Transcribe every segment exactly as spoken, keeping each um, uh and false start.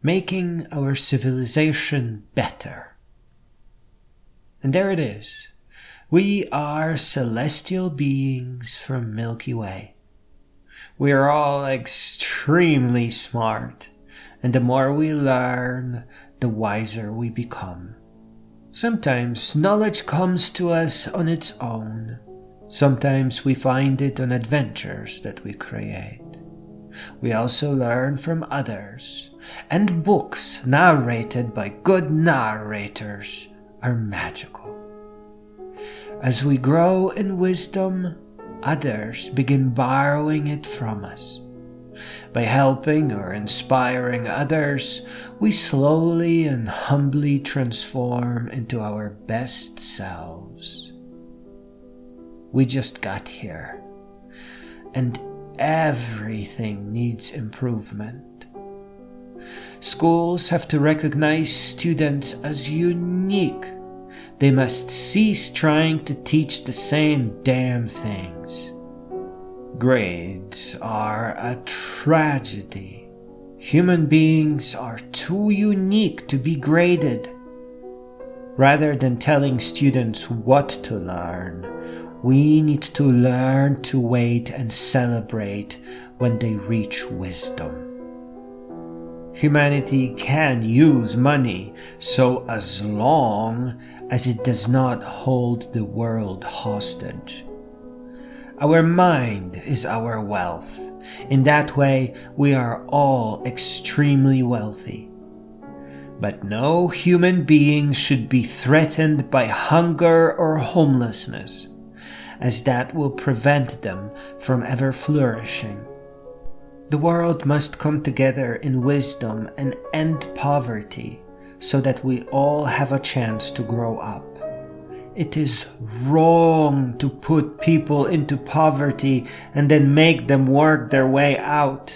making our civilization better. And there it is. We are celestial beings from Milky Way. We are all extremely smart, and the more we learn, the wiser we become. Sometimes knowledge comes to us on its own. Sometimes we find it on adventures that we create. We also learn from others, and books narrated by good narrators are magical. As we grow in wisdom, others begin borrowing it from us. By helping or inspiring others, we slowly and humbly transform into our best selves. We just got here, and everything needs improvement. Schools have to recognize students as unique. They must cease trying to teach the same damn things. Grades are a tragedy. Human beings are too unique to be graded. Rather than telling students what to learn, we need to learn to wait and celebrate when they reach wisdom. Humanity can use money so as long as it does not hold the world hostage. Our mind is our wealth. In that way, we are all extremely wealthy. But no human being should be threatened by hunger or homelessness, as that will prevent them from ever flourishing. The world must come together in wisdom and end poverty so that we all have a chance to grow up. It is wrong to put people into poverty and then make them work their way out.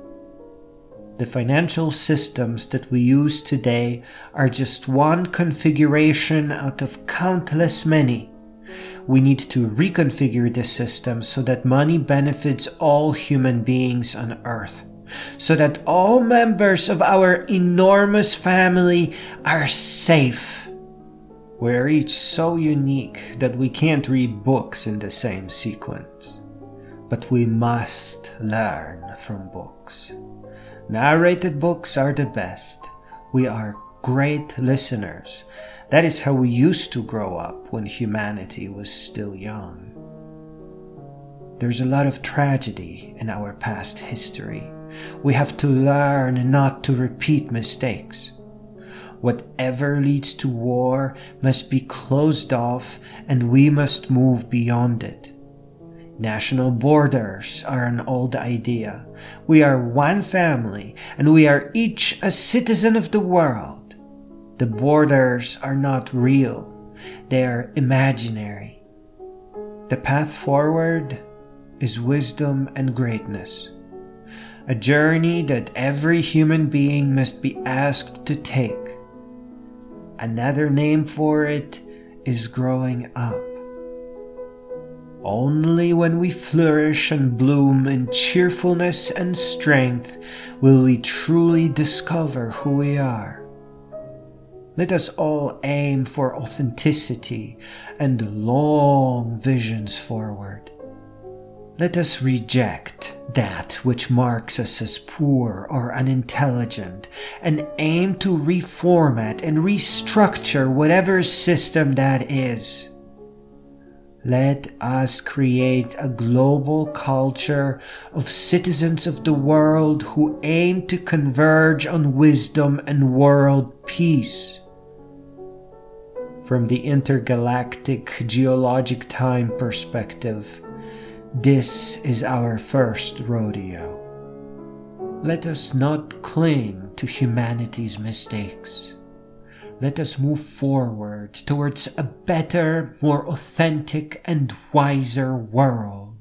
The financial systems that we use today are just one configuration out of countless many. We need to reconfigure the system so that money benefits all human beings on Earth, so that all members of our enormous family are safe. We're each so unique that we can't read books in the same sequence. But we must learn from books. Narrated books are the best. We are great listeners. That is how we used to grow up when humanity was still young. There's a lot of tragedy in our past history. We have to learn not to repeat mistakes. Whatever leads to war must be closed off, and we must move beyond it. National borders are an old idea. We are one family, and we are each a citizen of the world. The borders are not real. They are imaginary. The path forward is wisdom and greatness. A journey that every human being must be asked to take. Another name for it is growing up. Only when we flourish and bloom in cheerfulness and strength will we truly discover who we are. Let us all aim for authenticity and long visions forward. Let us reject that which marks us as poor or unintelligent and aim to reformat and restructure whatever system that is. Let us create a global culture of citizens of the world who aim to converge on wisdom and world peace. From the intergalactic geologic time perspective, this is our first rodeo. Let us not cling to humanity's mistakes. Let us move forward towards a better, more authentic, and wiser world.